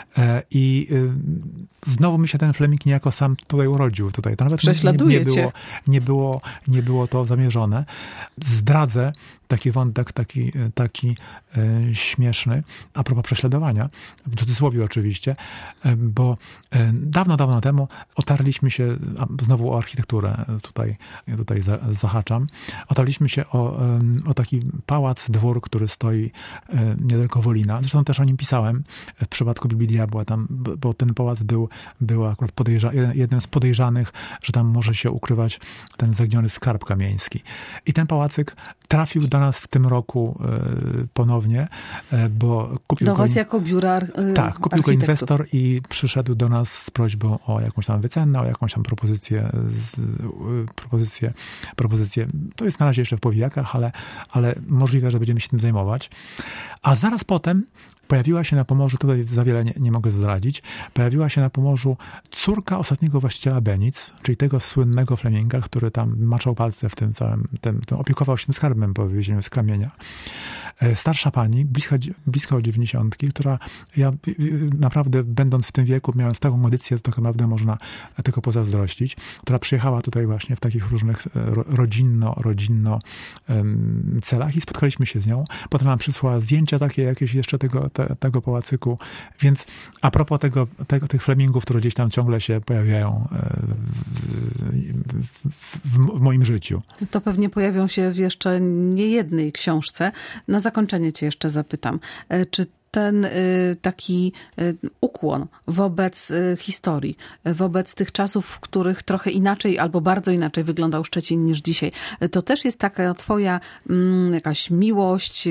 i znowu mi się ten Fleming niejako sam tutaj urodził. Tutaj to nawet Prześladuje nie, nie, było, nie, było, nie było to zamierzone. Zdradzę taki wątek, taki, taki e, śmieszny, a propos prześladowania, w cudzysłowie oczywiście, e, bo e, dawno, dawno temu otarliśmy się, a znowu o architekturę tutaj, tutaj za, zahaczam, otarliśmy się o, e, o taki pałac, dwór, który stoi e, niedaleko Wolina. Zresztą też o nim pisałem w przypadku Biblii Diabła, tam, bo ten pałac był, był akurat podejrza, jednym z podejrzanych, że tam może się ukrywać ten zaginiony skarb kamieński. I ten pałacyk trafił do nas w tym roku y, ponownie, y, bo kupił do go... was jako biura y, Tak, kupił go inwestor i przyszedł do nas z prośbą o jakąś tam wycenę, o jakąś tam propozycję, z, y, propozycję, propozycję. To jest na razie jeszcze w powijakach, ale, ale możliwe, że będziemy się tym zajmować. A zaraz potem pojawiła się na Pomorzu, tutaj za wiele nie, nie mogę zdradzić, pojawiła się na Pomorzu córka ostatniego właściciela Benic, czyli tego słynnego Fleminga, który tam maczał palce w tym całym, tym, tym opiekował się tym skarbem po wywiezieniu z kamienia. Starsza pani, bliska, blisko dziewięćdziesiątki, która ja naprawdę będąc w tym wieku, mając taką kondycję, to naprawdę można tylko pozazdrościć, która przyjechała tutaj właśnie w takich różnych rodzinno, rodzinno um, celach i spotkaliśmy się z nią. Potem nam przysłała zdjęcia takie jakieś jeszcze tego, te, tego pałacyku. Więc a propos tego, tego, tych Flemingów, które gdzieś tam ciągle się pojawiają w, w, w moim życiu. To pewnie pojawią się w jeszcze niejednej książce. Na zakończenie cię jeszcze zapytam. Czy ten y, taki y, ukłon wobec y, historii, wobec tych czasów, w których trochę inaczej albo bardzo inaczej wyglądał Szczecin niż dzisiaj, to też jest taka twoja mm, jakaś miłość y,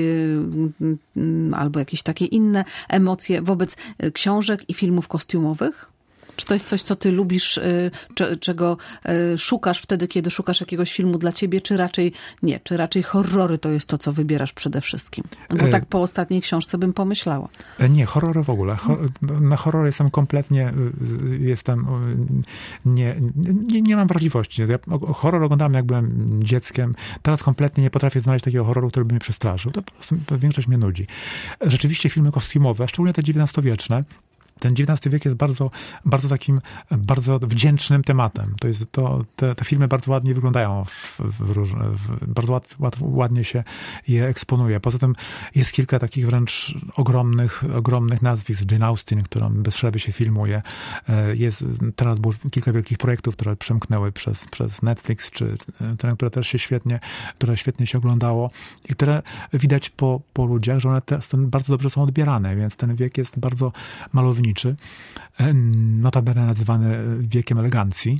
y, albo jakieś takie inne emocje wobec książek i filmów kostiumowych? Czy to jest coś, co ty lubisz, czego szukasz wtedy, kiedy szukasz jakiegoś filmu dla ciebie, czy raczej nie? Czy raczej horrory to jest to, co wybierasz przede wszystkim? Bo tak po ostatniej książce bym pomyślała. Nie, horrory w ogóle. Na horrory jestem kompletnie, jestem, nie, nie, nie mam wrażliwości. Ja horror oglądałem, jak byłem dzieckiem. Teraz kompletnie nie potrafię znaleźć takiego horroru, który by mnie przestraszył. To po prostu to większość mnie nudzi. Rzeczywiście filmy kostiumowe, szczególnie te dziewiętnastowwieczne, ten dziewiętnasty wiek jest bardzo, bardzo takim, bardzo wdzięcznym tematem. To jest to, te, te filmy bardzo ładnie wyglądają, w, w, w, bardzo łat, łat, ładnie się je eksponuje. Poza tym jest kilka takich wręcz ogromnych, ogromnych nazwisk. Jane Austen, którą bez przerwy się filmuje. Jest, teraz było kilka wielkich projektów, które przemknęły przez, przez Netflix, czy te, które też się świetnie, które świetnie się oglądało i które widać po, po ludziach, że one teraz bardzo dobrze są odbierane, więc ten wiek jest bardzo malowniczy. Notabene nazywany wiekiem elegancji,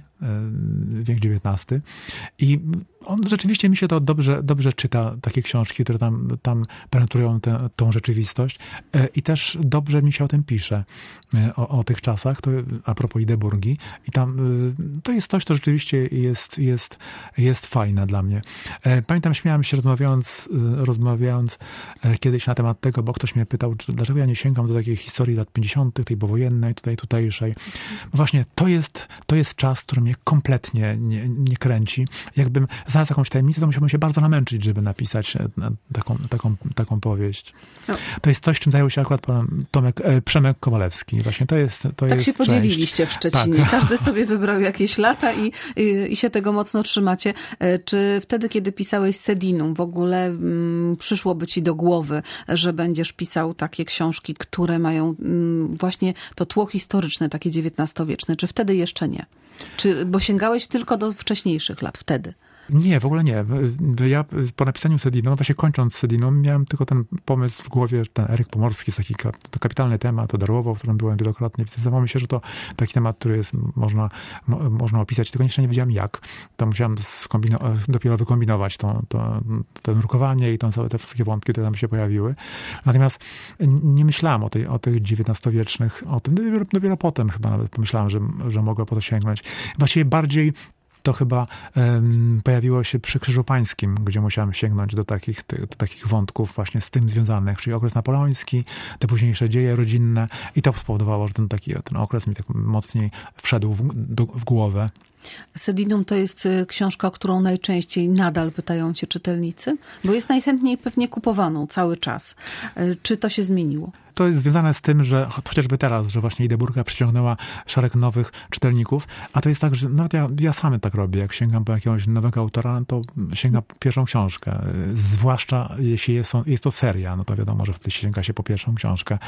wiek dziewiętnasty. I on rzeczywiście mi się to dobrze, dobrze czyta, takie książki, które tam, tam penetrują tę, tą rzeczywistość. I też dobrze mi się o tym pisze, o, o tych czasach, to a propos Ideburgi. I tam to jest coś, co rzeczywiście jest, jest, jest fajne dla mnie. Pamiętam, śmiałem się rozmawiając, rozmawiając kiedyś na temat tego, bo ktoś mnie pytał, czy, dlaczego ja nie sięgam do takiej historii lat pięćdziesiątych, tej powojennej, tutaj tutejszej. Właśnie to jest, to jest czas, który mnie kompletnie nie, nie kręci. Jakbym znalazł jakąś tajemnicę, to musiałbym się bardzo namęczyć, żeby napisać taką, taką, taką powieść. No. To jest coś, czym zajął się akurat pan Tomek, e, Przemek Kowalewski. Właśnie to jest, to tak jest się podzieliliście część. W Szczecinie. Tak. Każdy sobie wybrał jakieś lata i, i, i się tego mocno trzymacie. Czy wtedy, kiedy pisałeś Sedinum, w ogóle mm, przyszłoby ci do głowy, że będziesz pisał takie książki, które mają mm, właśnie to tło historyczne, takie dziewiętnastowieczne? Czy wtedy jeszcze nie? Czy, bo sięgałeś tylko do wcześniejszych lat wtedy? Nie, w ogóle nie. Ja po napisaniu Sedinum, właśnie kończąc Sedinum, miałem tylko ten pomysł w głowie, że ten Eryk Pomorski jest taki to kapitalny temat, to Darłowo, w którym byłem wielokrotnie. Wydawało mi się, że to taki temat, który jest, można, mo, można opisać, tylko jeszcze nie wiedziałem jak. To musiałem dopiero wykombinować to, to, to drukowanie i to, całe te wszystkie wątki, które tam się pojawiły. Natomiast nie myślałem o, tej, o tych dziewiętnastowiecznych, o tym. Dopiero, dopiero potem chyba nawet pomyślałem, że, że mogę po to sięgnąć. Właściwie bardziej to chyba um, pojawiło się przy Krzyżu Pańskim, gdzie musiałem sięgnąć do takich, ty, do takich wątków właśnie z tym związanych, czyli okres napoleoński, te późniejsze dzieje rodzinne i to spowodowało, że ten taki ten okres mi tak mocniej wszedł w, do, w głowę. Sedinum to jest książka, o którą najczęściej nadal pytają cię czytelnicy? Bo jest najchętniej pewnie kupowaną cały czas. Czy to się zmieniło? To jest związane z tym, że chociażby teraz, że właśnie Ideburga przyciągnęła szereg nowych czytelników, a to jest tak, że nawet ja, ja sam tak robię. Jak sięgam po jakiegoś nowego autora, to sięgam po pierwszą książkę. Zwłaszcza jeśli jest, jest to seria, no to wiadomo, że wtedy sięga się po pierwszą książkę.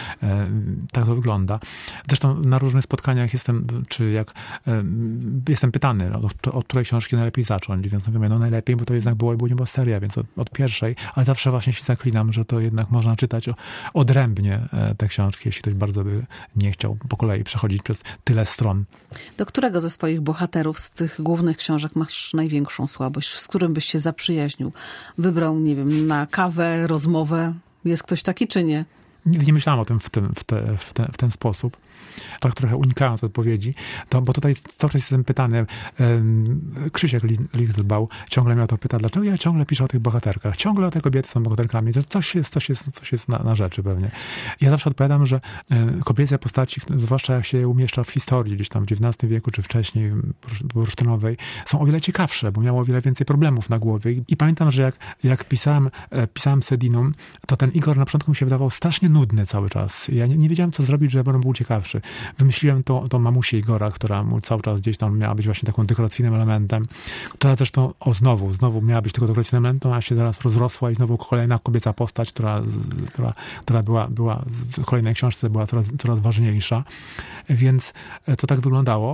Tak to wygląda. Zresztą na różnych spotkaniach jestem, czy jak jestem pytany, od, od której książki najlepiej zacząć, więc mówię, no najlepiej, bo to jednak było, było nie była seria, więc od, od pierwszej, ale zawsze właśnie się zaklinam, że to jednak można czytać odrębnie te książki, jeśli ktoś bardzo by nie chciał po kolei przechodzić przez tyle stron. Do którego ze swoich bohaterów z tych głównych książek masz największą słabość? Z którym byś się zaprzyjaźnił? Wybrał, nie wiem, na kawę, rozmowę? Jest ktoś taki, czy nie? Nigdy nie myślałam o tym w, tym, w, te, w, te, w ten sposób. Tak trochę unikając odpowiedzi, to, bo tutaj cały czas jestem pytany, um, Krzysiek Lichtelbau ciągle mnie o to pyta, dlaczego ja ciągle piszę o tych bohaterkach. Ciągle te kobiety są bohaterkami, że coś jest, coś jest, coś jest na, na rzeczy pewnie. Ja zawsze odpowiadam, że um, kobiece postaci, zwłaszcza jak się je umieszcza w historii, gdzieś tam w dziewiętnastym wieku, czy wcześniej, bursztynowej, są o wiele ciekawsze, bo miało o wiele więcej problemów na głowie. I, i pamiętam, że jak, jak pisałem, pisałem Sedinum, to ten Igor na początku mi się wydawał strasznie nudny cały czas. Ja nie, nie wiedziałem, co zrobić, żeby on był ciekawszy. Wymyśliłem tą, tą mamusię Igora, która mu cały czas gdzieś tam miała być właśnie taką dekoracyjnym elementem, która zresztą, o znowu, znowu miała być tylko dekoracyjnym elementem, a się zaraz rozrosła i znowu kolejna kobieca postać, która, która, która była, była w kolejnej książce była coraz, coraz ważniejsza. Więc to tak wyglądało.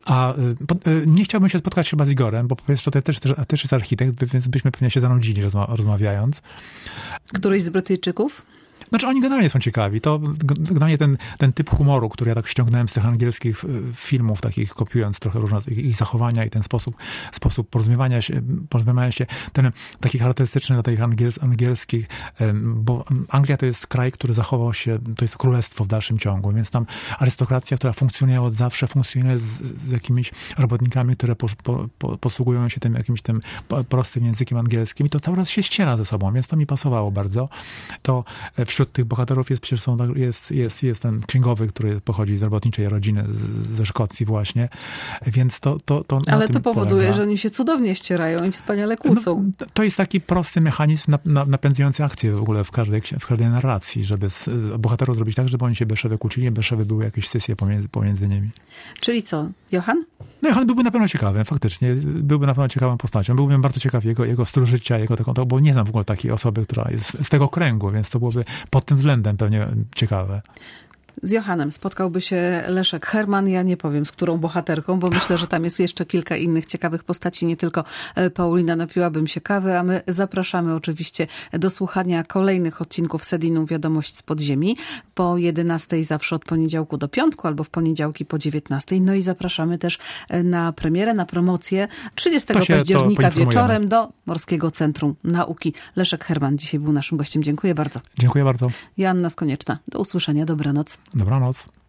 A nie chciałbym się spotkać chyba z Igorem, bo powiesz, że to też, też jest architekt, więc byśmy pewnie się zanudzili rozma- rozmawiając. Któryś z Brytyjczyków? Znaczy oni generalnie są ciekawi. To generalnie ten, ten typ humoru, który ja tak ściągnąłem z tych angielskich filmów, takich kopiując trochę różne ich zachowania i ten sposób, sposób porozumiewania się, porozumiewania się, ten taki charakterystyczny dla tych angiels, angielskich, bo Anglia to jest kraj, który zachował się, to jest królestwo w dalszym ciągu, więc tam arystokracja, która funkcjonuje od zawsze, funkcjonuje z, z jakimiś robotnikami, które po, po, po, posługują się tym jakimś tym prostym językiem angielskim i to cały czas się ściera ze sobą, więc to mi pasowało bardzo. To wśród tych bohaterów jest przecież są, jest, jest, jest ten księgowy, który pochodzi z robotniczej rodziny z, ze Szkocji właśnie, więc to... to, to Ale to powoduje, polega. że oni się cudownie ścierają i wspaniale kłócą. No, to jest taki prosty mechanizm napędzający akcję w ogóle w każdej, w każdej narracji, żeby z bohaterów zrobić tak, żeby oni się beszewy kłócili, beszewy były jakieś sesje pomiędzy, pomiędzy nimi. Czyli co? Johann? No Johann byłby na pewno ciekawy, faktycznie. Byłby na pewno ciekawą postacią. Byłbym bardzo ciekaw jego, jego stylu życia, jego taką, bo nie znam w ogóle takiej osoby, która jest z tego kręgu, więc to byłoby pod tym względem pewnie ciekawe. Z Johannem spotkałby się Leszek Herman. Ja nie powiem, z którą bohaterką, bo myślę, że tam jest jeszcze kilka innych ciekawych postaci. Nie tylko Paulina, napiłabym się kawy, a my zapraszamy oczywiście do słuchania kolejnych odcinków Sedinum Wiadomość z Podziemi po jedenastej zawsze od poniedziałku do piątku albo w poniedziałki po dziewiętnastej. No i zapraszamy też na premierę, na promocję trzydziestego października wieczorem do Morskiego Centrum Nauki. Leszek Herman dzisiaj był naszym gościem. Dziękuję bardzo. Dziękuję bardzo. Joanna Konieczna. Do usłyszenia. Dobranoc. Dobranoc.